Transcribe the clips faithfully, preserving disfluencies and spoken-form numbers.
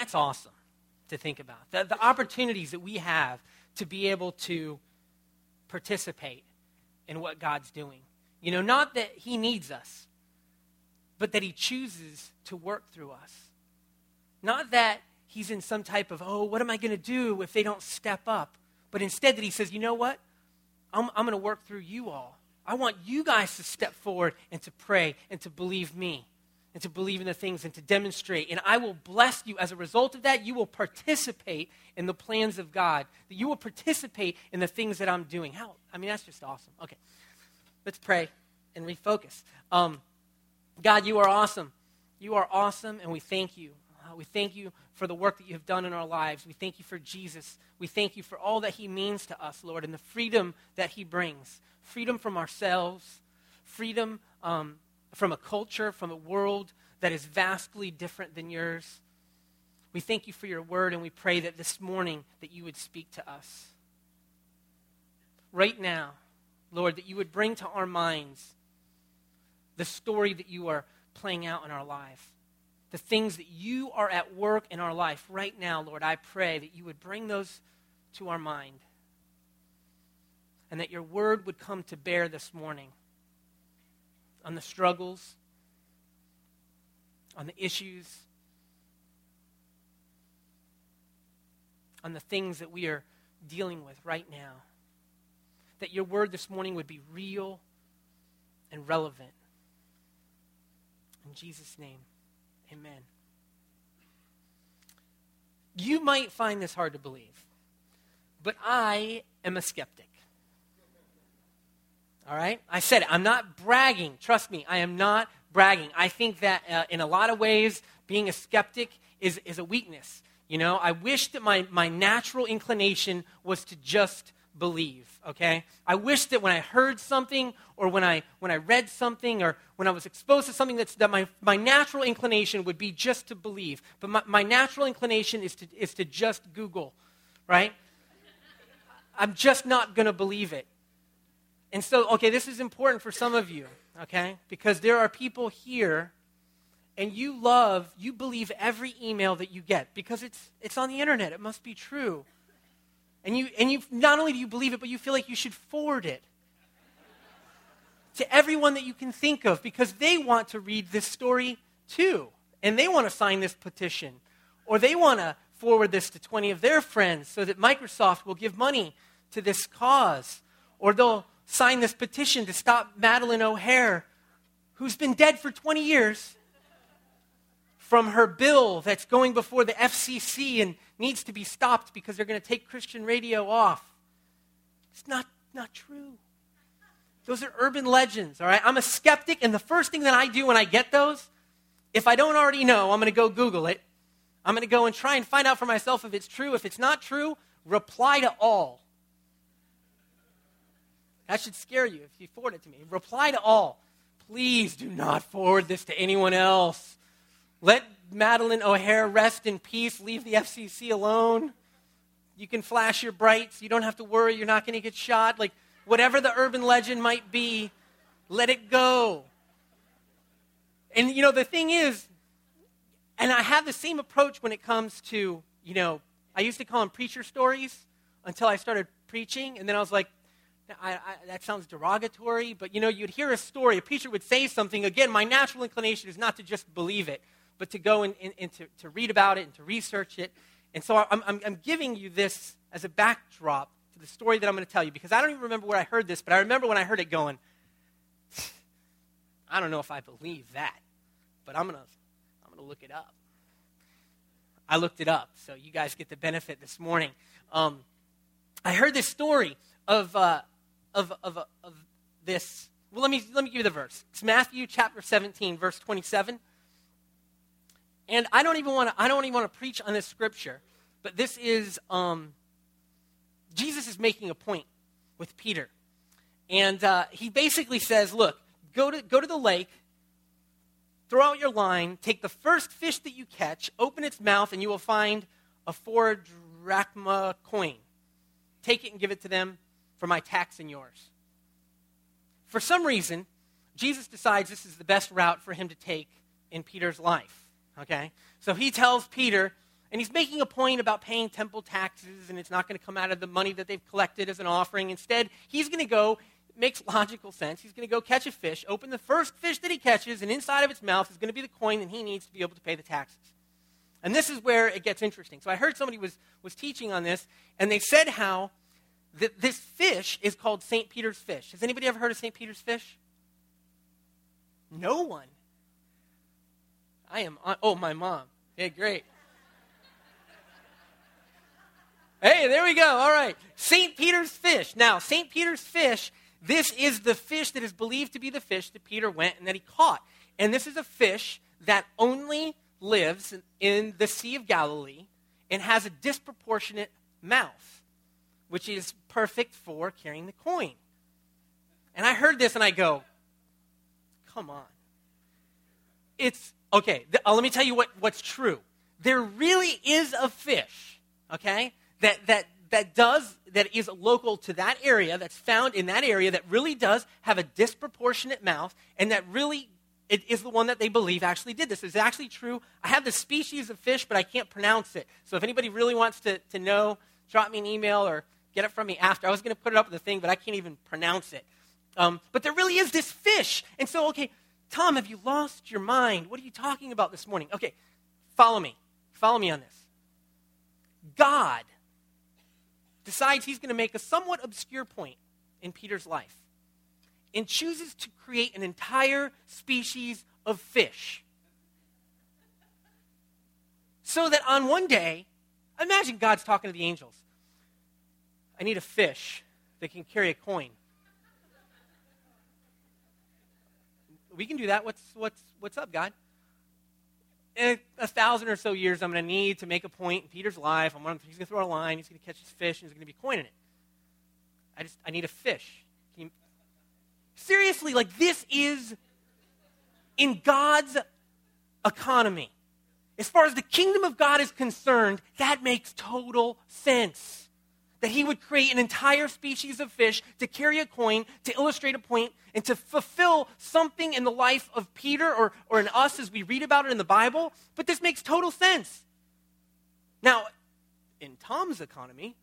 That's awesome to think about. The, the opportunities that we have to be able to participate in what God's doing. You know, not that he needs us, but that he chooses to work through us. Not that he's in some type of, oh, what am I going to do if they don't step up? But instead that he says, you know what? I'm, I'm going to work through you all. I want you guys to step forward and to pray and to believe me and to believe in the things and to demonstrate. And I will bless you. As a result of that, you will participate in the plans of God. That you will participate in the things that I'm doing. How? I mean, that's just awesome. Okay, let's pray and refocus. Um, God, you are awesome. You are awesome, and we thank you. Uh, we thank you for the work that you have done in our lives. We thank you for Jesus. We thank you for all that he means to us, Lord, and the freedom that he brings. Freedom from ourselves, freedom um, from a culture, from a world that is vastly different than yours. We thank you for your word, and we pray that this morning that you would speak to us. Right now, Lord, that you would bring to our minds the story that you are playing out in our life. The things that you are at work in our life right now, Lord, I pray that you would bring those to our mind. And that your word would come to bear this morning on the struggles, on the issues, on the things that we are dealing with right now. That your word this morning would be real and relevant. In Jesus' name, amen. You might find this hard to believe, but I am a skeptic. All right? I said it. I'm not bragging. Trust me, I am not bragging. I think that uh, in a lot of ways, being a skeptic is, is a weakness. You know, I wish that my, my natural inclination was to just believe, okay? I wish that when I heard something or when I when I read something or when I was exposed to something that's, that my, my natural inclination would be just to believe. But my, my natural inclination is to is to just Google, right? I'm just not going to believe it. And so, okay, this is important for some of you, okay? Because there are people here and you love, you believe every email that you get because it's it's on the internet. It must be true. And you and you not only do you believe it, but you feel like you should forward it to everyone that you can think of because they want to read this story too. And they want to sign this petition. Or they want to forward this to twenty of their friends so that Microsoft will give money to this cause. Or they'll sign this petition to stop Madeleine O'Hare, who's been dead for twenty years, from her bill that's going before the F C C and needs to be stopped because they're going to take Christian radio off. It's not, not true. Those are urban legends, all right? I'm a skeptic, and the first thing that I do when I get those, if I don't already know, I'm going to go Google it. I'm going to go and try and find out for myself if it's true. If it's not true, reply to all. That should scare you if you forward it to me. Reply to all. Please do not forward this to anyone else. Let Madeleine O'Hare rest in peace. Leave the F C C alone. You can flash your brights. You don't have to worry. You're not going to get shot. Like, whatever the urban legend might be, let it go. And, you know, the thing is, and I have the same approach when it comes to, you know, I used to call them preacher stories until I started preaching. And then I was like, I, I, that sounds derogatory. But, you know, you'd hear a story. A preacher would say something. Again, my natural inclination is not to just believe it, but to go and, and, and to, to read about it and to research it. And so I'm, I'm, I'm giving you this as a backdrop to the story that I'm going to tell you, because I don't even remember where I heard this, but I remember when I heard it going, I don't know if I believe that, but I'm going to I'm going to look it up. I looked it up, so you guys get the benefit this morning. Um, I heard this story of uh, of of of this. Well, let me let me give you the verse. It's Matthew chapter seventeen, verse twenty-seven. And I don't even want to I don't even want to preach on this scripture, but this is um, Jesus is making a point with Peter, and uh, he basically says, "Look, go to go to the lake, throw out your line, take the first fish that you catch, open its mouth, and you will find a four drachma coin. Take it and give it to them for my tax and yours." For some reason, Jesus decides this is the best route for him to take in Peter's life. Okay? So he tells Peter, And he's making a point about paying temple taxes, and it's not going to come out of the money that they've collected as an offering. Instead, he's going to go, makes logical sense, he's going to go catch a fish, open the first fish that he catches, and inside of its mouth is going to be the coin that he needs to be able to pay the taxes. And this is where it gets interesting. So I heard somebody was, was teaching on this, and they said how th- this fish is called Saint Peter's fish. Has anybody ever heard of Saint Peter's fish? No one. I am, on, oh, my mom. Yeah, great. Hey, there we go. All right. Saint Peter's fish. Now, Saint Peter's fish, this is the fish that is believed to be the fish that Peter went and that he caught. And this is a fish that only lives in the Sea of Galilee and has a disproportionate mouth, which is perfect for carrying the coin. And I heard this and I go, come on. It's, okay, th- uh, let me tell you what, what's true. There really is a fish, okay, that, that, that does, that is local to that area, that's found in that area, that really does have a disproportionate mouth, and that really it is the one that they believe actually did this. It's actually true. I have the species of fish, but I can't pronounce it. So if anybody really wants to, to know, drop me an email or get it from me after. I was going to put it up in the thing, but I can't even pronounce it. Um, but there really is this fish. And so, okay, Tom, have you lost your mind? What are you talking about this morning? Okay, follow me. Follow me on this. God decides he's going to make a somewhat obscure point in Peter's life and chooses to create an entire species of fish. So that on one day, imagine God's talking to the angels. I need a fish that can carry a coin. We can do that. What's what's what's up, God? In a, a thousand or so years, I'm going to need to make a point in Peter's life. I'm gonna, he's going to throw a line. He's going to catch his fish, and there's going to be a coin in it. I just I need a fish. Can you, seriously, like this is in God's economy. As far as the kingdom of God is concerned, that makes total sense. That he would create an entire species of fish to carry a coin, to illustrate a point, and to fulfill something in the life of Peter or, or in us as we read about it in the Bible. But this makes total sense. Now, in Tom's economy,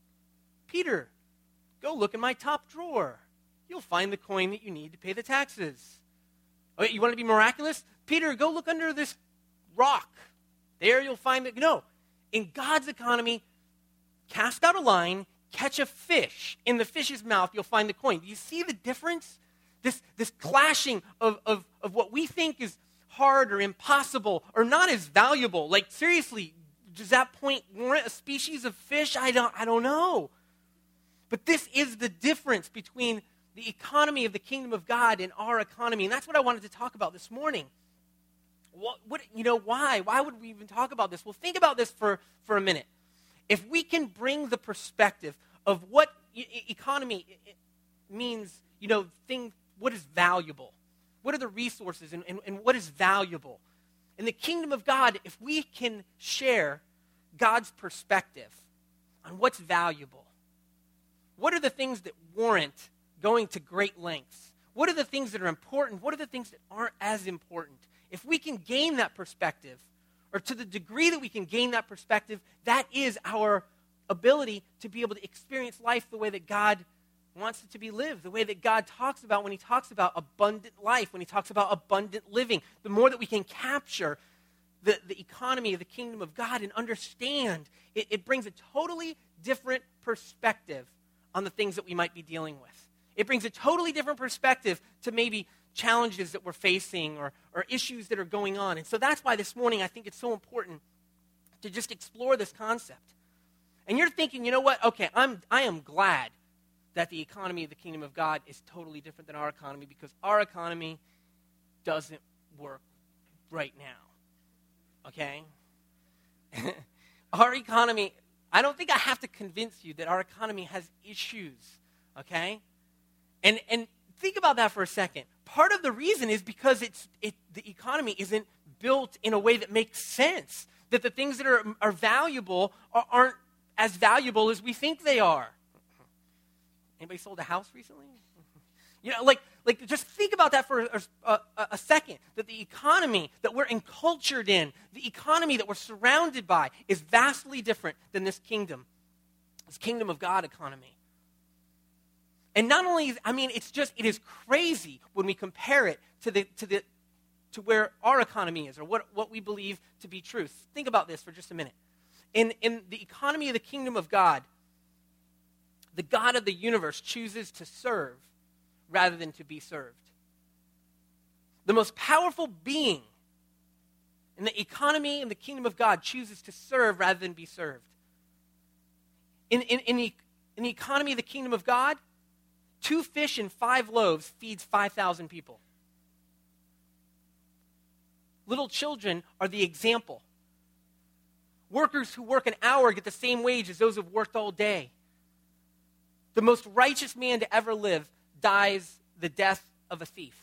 Peter, go look in my top drawer. You'll find the coin that you need to pay the taxes. Oh, you want to be miraculous? Peter, go look under this rock. There you'll find it. No, in God's economy, cast out a line, catch a fish. In the fish's mouth, you'll find the coin. Do you see the difference? This, this clashing of, of, of what we think is hard or impossible or not as valuable. Like, seriously, does that point warrant a species of fish? I don't, I don't know. But this is the difference between the economy of the kingdom of God and our economy. And that's what I wanted to talk about this morning. What, what, you know, why? Why would we even talk about this? Well, think about this for, for a minute. If we can bring the perspective of what e- economy means, you know, thing, what is valuable? What are the resources and, and, and what is valuable? In the kingdom of God, if we can share God's perspective on what's valuable, what are the things that warrant going to great lengths? What are the things that are important? What are the things that aren't as important? If we can gain that perspective, or to the degree that we can gain that perspective, that is our ability to be able to experience life the way that God wants it to be lived, the way that God talks about when he talks about abundant life, when he talks about abundant living. The more that we can capture the, the economy of the kingdom of God and understand, it, it brings a totally different perspective on the things that we might be dealing with. It brings a totally different perspective to maybe challenges that we're facing or, or issues that are going on. And so that's why this morning I think it's so important to just explore this concept. And you're thinking, you know what? Okay, I'm, I am glad that the economy of the kingdom of God is totally different than our economy because our economy doesn't work right now. Okay? Our economy, I don't think I have to convince you that our economy has issues. Okay? And and think about that for a second. Part of the reason is because it's it, the economy isn't built in a way that makes sense. That the things that are, are valuable are, aren't as valuable as we think they are. Anybody sold a house recently? You know, like, Like, just think about that for a, a, a second, that the economy that we're encultured in, the economy that we're surrounded by, is vastly different than this kingdom, this kingdom of God economy. And not only, I mean, it's just, it is crazy when we compare it to the to the to where our economy is, or what, what we believe to be truth. Think about this for just a minute. In in the economy of the kingdom of God, the God of the universe chooses to serve rather than to be served. The most powerful being in the economy and the kingdom of God chooses to serve rather than be served. In, in, in, the, in the economy of the kingdom of God, two fish and five loaves feeds five thousand people. Little children are the example. Workers who work an hour get the same wage as those who have worked all day. The most righteous man to ever live dies the death of a thief.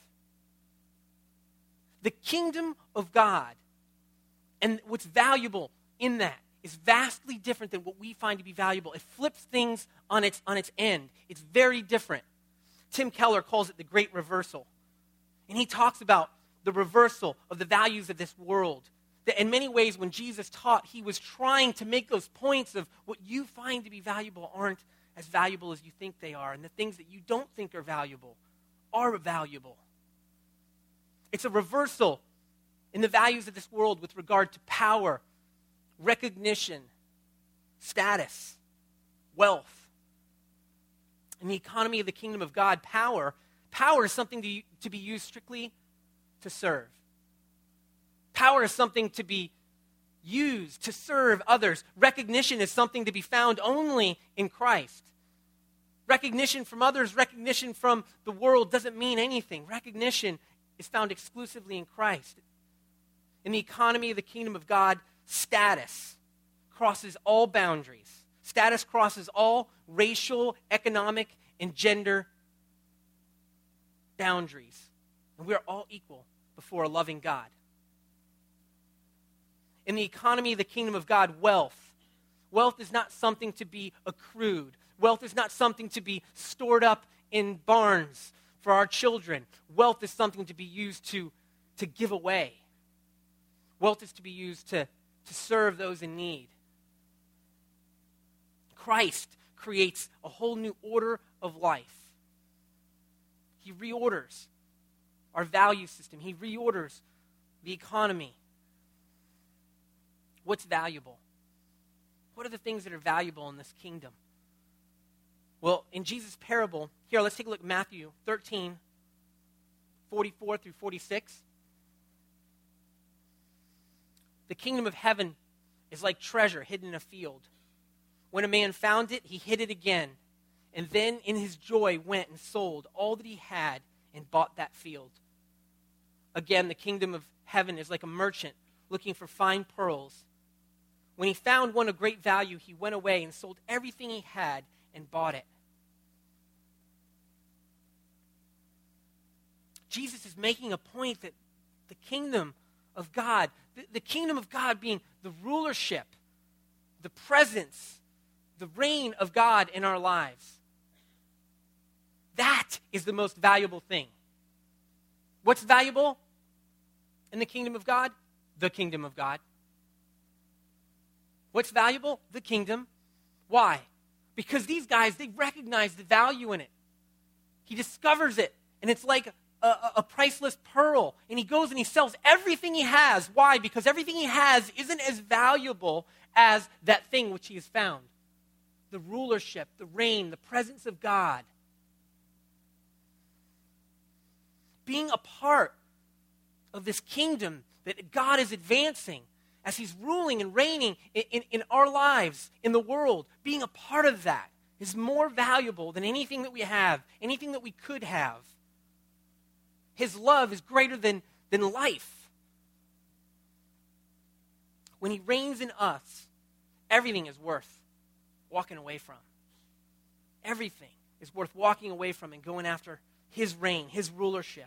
The kingdom of God and what's valuable in that is vastly different than what we find to be valuable. It flips things on its, on its end. It's very different. Tim Keller calls it the great reversal. And he talks about the reversal of the values of this world. That in many ways, when Jesus taught, he was trying to make those points of what you find to be valuable aren't as valuable as you think they are, and the things that you don't think are valuable are valuable. It's a reversal in the values of this world with regard to power, recognition, status, wealth. In the economy of the kingdom of God, power, power is something to, to be used strictly to serve. Power is something to be used to serve others. Recognition is something to be found only in Christ. Recognition from others, recognition from the world doesn't mean anything. Recognition is found exclusively in Christ. In the economy of the kingdom of God, status crosses all boundaries. Status crosses all racial, economic, and gender boundaries. And we are all equal before a loving God. In the economy of the kingdom of God, wealth. Wealth is not something to be accrued. Wealth is not something to be stored up in barns for our children. Wealth is something to be used to, to give away. Wealth is to be used to, to serve those in need. Christ creates a whole new order of life. He reorders our value system. He reorders the economy. What's valuable? What are the things that are valuable in this kingdom? Well, in Jesus' parable, here, let's take a look at Matthew thirteen, forty-four through forty-six. The kingdom of heaven is like treasure hidden in a field. When a man found it, he hid it again, and then in his joy went and sold all that he had and bought that field. Again, the kingdom of heaven is like a merchant looking for fine pearls. When he found one of great value, he went away and sold everything he had and bought it. Jesus is making a point that the kingdom of God, the, the kingdom of God being the rulership, the presence, the reign of God in our lives, that is the most valuable thing. What's valuable in the kingdom of God? The kingdom of God. What's valuable? The kingdom. Why? Because these guys, they recognize the value in it. He discovers it, and it's like a, a, a priceless pearl. And he goes and he sells everything he has. Why? Because everything he has isn't as valuable as that thing which he has found. The rulership, the reign, the presence of God. Being a part of this kingdom that God is advancing as he's ruling and reigning in, in, in our lives, in the world, being a part of that is more valuable than anything that we have, anything that we could have. His love is greater than, than life. When he reigns in us, everything is worth walking away from. Everything is worth walking away from and going after his reign, his rulership.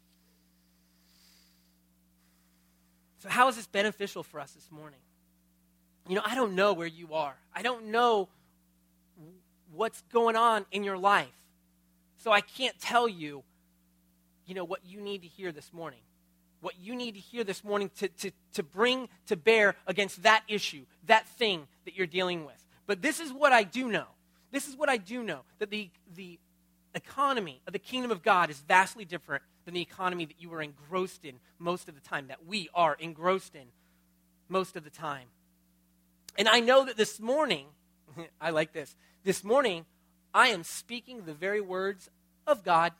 So how is this beneficial for us this morning? You know, I don't know where you are. I don't know what's going on in your life. So I can't tell you you know, what you need to hear this morning. What you need to hear this morning to, to, to bring to bear against that issue, that thing that you're dealing with. But this is what I do know. This is what I do know, that the, the economy of the kingdom of God is vastly different than the economy that you are engrossed in most of the time, that we are engrossed in most of the time. And I know that this morning, I like this, this morning, I am speaking the very words of God.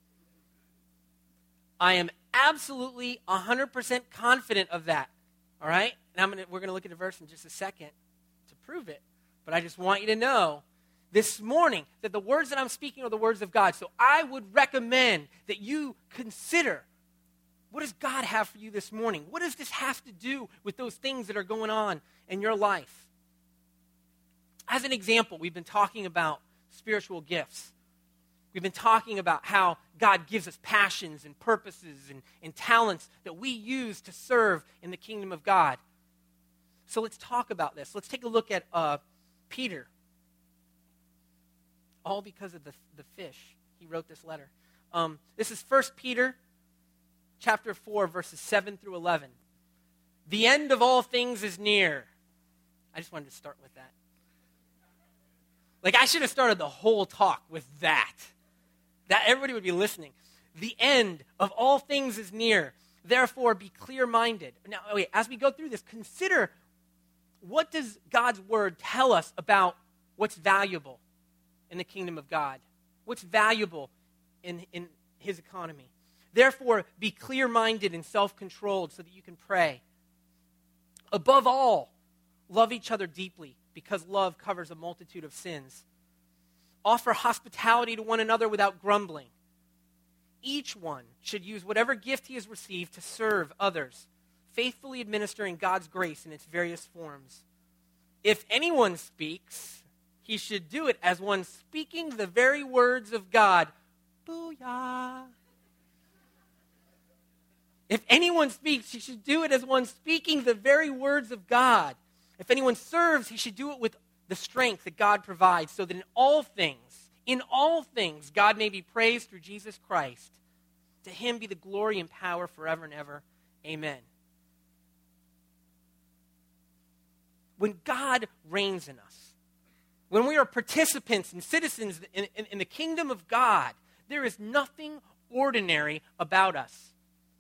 I am absolutely one hundred percent confident of that, all right? And I'm gonna, we're going to look at a verse in just a second to prove it. But I just want you to know this morning that the words that I'm speaking are the words of God. So I would recommend that you consider, what does God have for you this morning? What does this have to do with those things that are going on in your life? As an example, we've been talking about spiritual gifts. We've been talking about how God gives us passions and purposes and, and talents that we use to serve in the kingdom of God. So let's talk about this. Let's take a look at uh, Peter. All because of the, the fish. He wrote this letter. Um, this is First Peter chapter four, verses seven through eleven. The end of all things is near. I just wanted to start with that. Like, I should have started the whole talk with that. That everybody would be listening. The end of all things is near. Therefore, be clear-minded. Now, wait, as we go through this, consider, what does God's word tell us about what's valuable in the kingdom of God? What's valuable in, in his economy? Therefore, be clear-minded and self-controlled so that you can pray. Above all, love each other deeply, because love covers a multitude of sins. Offer hospitality to one another without grumbling. Each one should use whatever gift he has received to serve others, faithfully administering God's grace in its various forms. If anyone speaks, he should do it as one speaking the very words of God. Booyah! If anyone speaks, he should do it as one speaking the very words of God. If anyone serves, he should do it with the strength that God provides, so that in all things, in all things, God may be praised through Jesus Christ. To him be the glory and power forever and ever. Amen. When God reigns in us, when we are participants and citizens in, in, in the kingdom of God, there is nothing ordinary about us.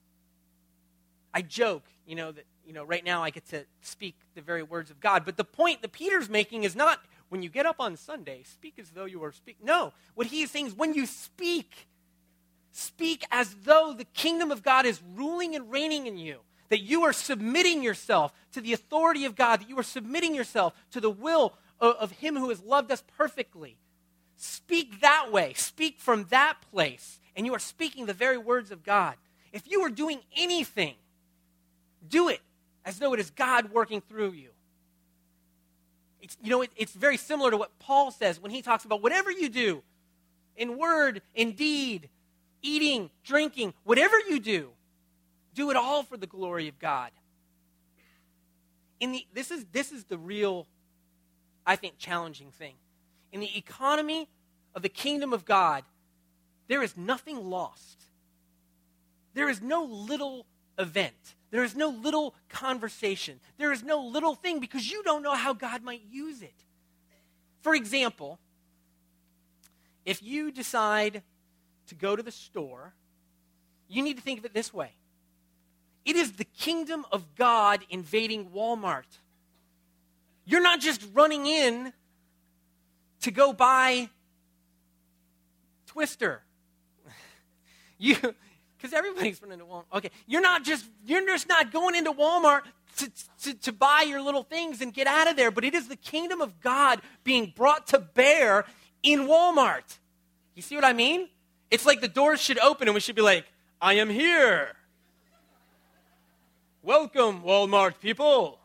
I joke, you know, that you know, right now I get to speak the very words of God. But the point that Peter's making is not, when you get up on Sunday, speak as though you were speaking. No, what he is saying is, when you speak, speak as though the kingdom of God is ruling and reigning in you. That you are submitting yourself to the authority of God. That you are submitting yourself to the will of, of him who has loved us perfectly. Speak that way. Speak from that place. And you are speaking the very words of God. If you are doing anything, do it as though it is God working through you. It's, you know, it, it's very similar to what Paul says when he talks about whatever you do, in word, in deed, eating, drinking, whatever you do, do it all for the glory of God. In the, this is, this is the real, I think, challenging thing. In the economy of the kingdom of God, there is nothing lost. There is no little event. There is no little conversation. There is no little thing, because you don't know how God might use it. For example, if you decide to go to the store, you need to think of it this way. It is the kingdom of God invading Walmart. You're not just running in to go buy Twister. You... Because everybody's running to Walmart. Okay, you're not just you're just not going into Walmart to, to, to buy your little things and get out of there, but it is the kingdom of God being brought to bear in Walmart. You see what I mean? It's like the doors should open and we should be like, I am here. Welcome, Walmart people.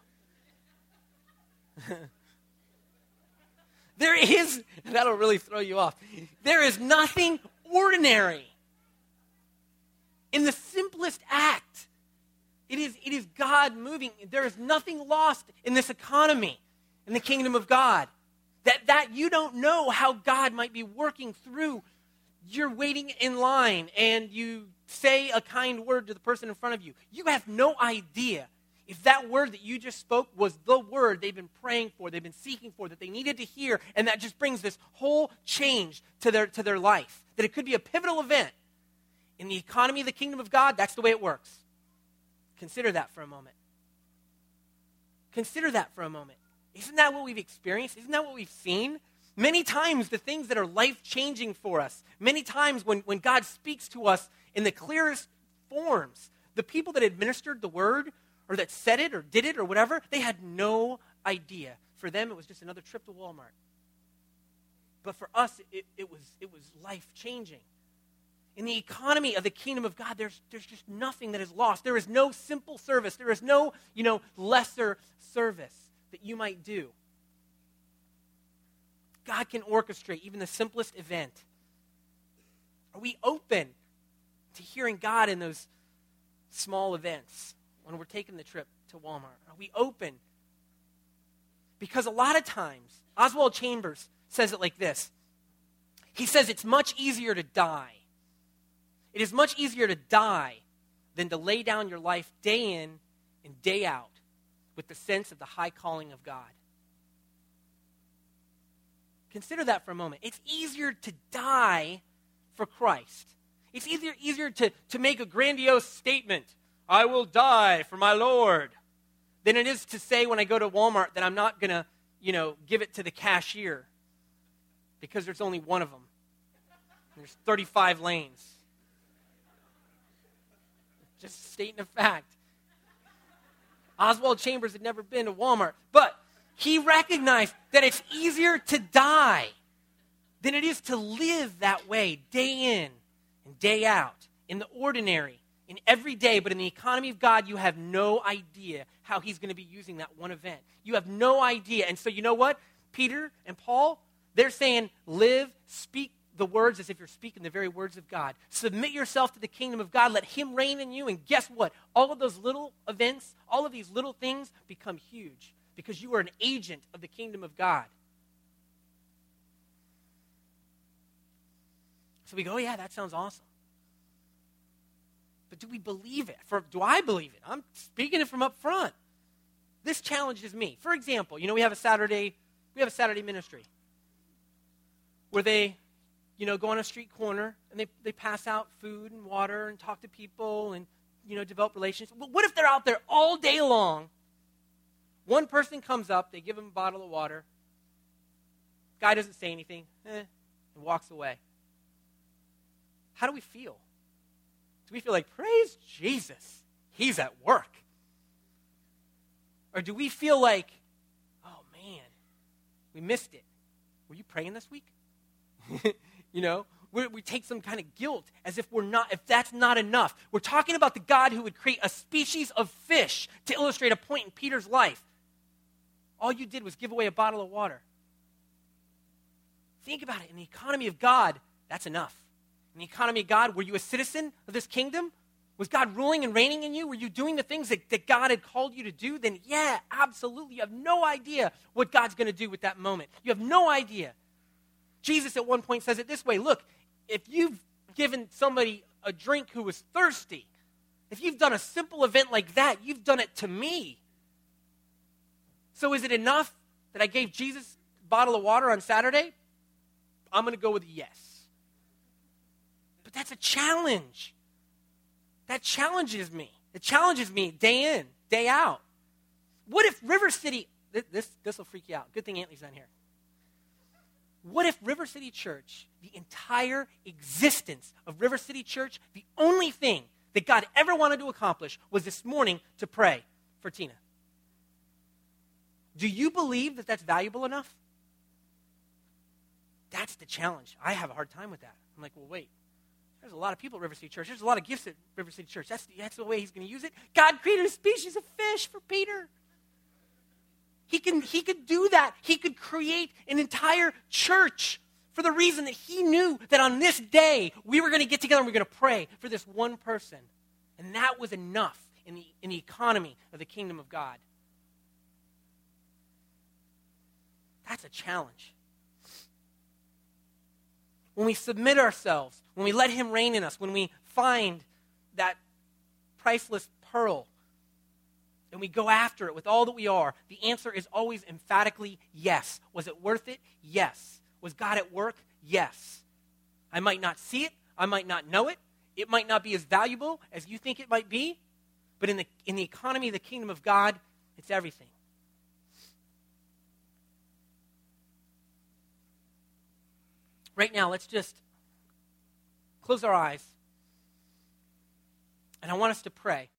There is, that'll really throw you off. There is nothing ordinary in the simplest act. It is, it is God moving. There is nothing lost in this economy, in the kingdom of God. That, that you don't know how God might be working through you're waiting in line and you say a kind word to the person in front of you. You have no idea if that word that you just spoke was the word they've been praying for, they've been seeking for, that they needed to hear, and that just brings this whole change to their, to their life. That it could be a pivotal event. In the economy of the kingdom of God, that's the way it works. Consider that for a moment. Consider that for a moment. Isn't that what we've experienced? Isn't that what we've seen? Many times, the things that are life-changing for us, many times when, when God speaks to us in the clearest forms, the people that administered the word or that said it or did it or whatever, they had no idea. For them, it was just another trip to Walmart. But for us, it, it was, it was life-changing. In the economy of the kingdom of God, there's, there's just nothing that is lost. There is no simple service. There is no, you know, lesser service that you might do. God can orchestrate even the simplest event. Are we open to hearing God in those small events when we're taking the trip to Walmart? Are we open? Because a lot of times, Oswald Chambers says it like this. He says it's much easier to die. It is much easier to die than to lay down your life day in and day out with the sense of the high calling of God. Consider that for a moment. It's easier to die for Christ. It's easier, easier to, to make a grandiose statement, I will die for my Lord, than it is to say when I go to Walmart that I'm not going to, you know, give it to the cashier because there's only one of them. There's thirty-five lanes. Just stating a fact. Oswald Chambers had never been to Walmart, but he recognized that it's easier to die than it is to live that way day in and day out, in the ordinary, in every day. But in the economy of God, you have no idea how he's going to be using that one event. You have no idea. And so you know what? Peter and Paul, they're saying, live, speak the words as if you're speaking the very words of God. Submit yourself to the kingdom of God. Let him reign in you. And guess what? All of those little events, all of these little things become huge because you are an agent of the kingdom of God. So we go, oh, yeah, that sounds awesome. But do we believe it? For, do I believe it? I'm speaking it from up front. This challenges me. For example, you know, we have a Saturday, we have a Saturday ministry where they, you know, go on a street corner and they, they pass out food and water and talk to people and, you know, develop relationships. But what if they're out there all day long? One person comes up, they give him a bottle of water. Guy doesn't say anything, eh, and walks away. How do we feel? Do we feel like, praise Jesus, he's at work? Or do we feel like, oh man, we missed it. Were you praying this week? You know, we, we take some kind of guilt as if we're not, if that's not enough. We're talking about the God who would create a species of fish to illustrate a point in Peter's life. All you did was give away a bottle of water. Think about it. In the economy of God, that's enough. In the economy of God, were you a citizen of this kingdom? Was God ruling and reigning in you? Were you doing the things that, that God had called you to do? Then yeah, absolutely. You have no idea what God's going to do with that moment. You have no idea. Jesus at one point says it this way, look, if you've given somebody a drink who was thirsty, if you've done a simple event like that, you've done it to me. So is it enough that I gave Jesus a bottle of water on Saturday? I'm going to go with a yes. But that's a challenge. That challenges me. It challenges me day in, day out. What if River City, this this will freak you out. Good thing Anthony's not here. What if River City Church, the entire existence of River City Church, the only thing that God ever wanted to accomplish was this morning to pray for Tina? Do you believe that that's valuable enough? That's the challenge. I have a hard time with that. I'm like, well, wait. There's a lot of people at River City Church. There's a lot of gifts at River City Church. That's the, that's the way he's going to use it. God created a species of fish for Peter. He can, he could do that. He could create an entire church for the reason that he knew that on this day we were going to get together and we we're going to pray for this one person. And that was enough in the, in the economy of the kingdom of God. That's a challenge. when we submit ourselves, when we let him reign in us, when we find that priceless pearl and we go after it with all that we are, the answer is always emphatically yes. Was it worth it? Yes. Was God at work? Yes. I might not see it. I might not know it. It might not be as valuable as you think it might be. But in the, in the economy of the kingdom of God, it's everything. Right now, let's just close our eyes. And I want us to pray.